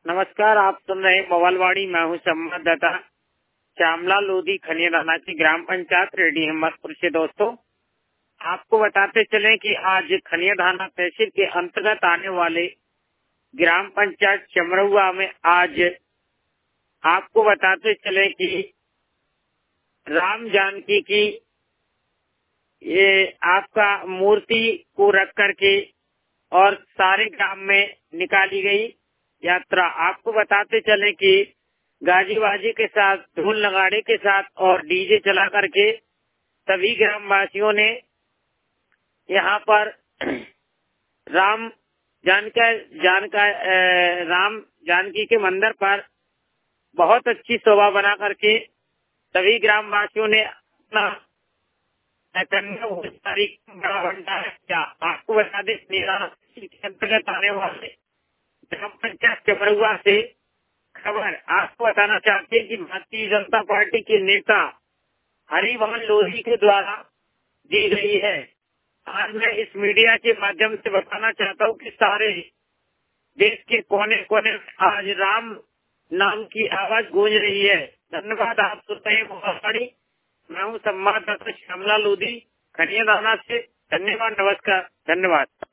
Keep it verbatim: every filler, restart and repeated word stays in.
नमस्कार, आप सुन रहे मोबाइलवाड़ी। मैं हूँ संवाददाता श्यामला लोधी, खनियादाना की ग्राम पंचायत रेडी हिम्मतपुर से। दोस्तों, आपको बताते चले कि आज खनियादाना तहसील के अंतर्गत आने वाले ग्राम पंचायत चमरुआ में आज आपको बताते चले कि राम जानकी की ये आपका मूर्ति को रख करके और सारे ग्राम में निकाली गई यात्रा। आपको बताते चले कि गाजी बाजी के साथ, ढोल नगाड़े के साथ और डीजे चला करके सभी ग्रामवासियों ने यहाँ पर राम जानका जानका राम जानकी के मंदिर पर बहुत अच्छी शोभा बना करके सभी ग्रामवासियों ने अपना तारीख बड़ा भंडारा किया। आपको बता दें, मेरा के अंतर्गत आने वाले ग्राम पंचायत चमरुआ से खबर आपको बताना चाहते हैं कि भारतीय जनता पार्टी के नेता हरिभान लोधी के द्वारा दी गई है। आज मैं इस मीडिया के माध्यम से बताना चाहता हूँ कि सारे देश के कोने कोने में आज राम नाम की आवाज गूंज रही है। धन्यवाद। आप सुनते हैं मोबाइलवाड़ी। मैं हूँ संवाददाता श्यामला लोधी, खनियादाना से। धन्यवाद, नमस्कार, धन्यवाद।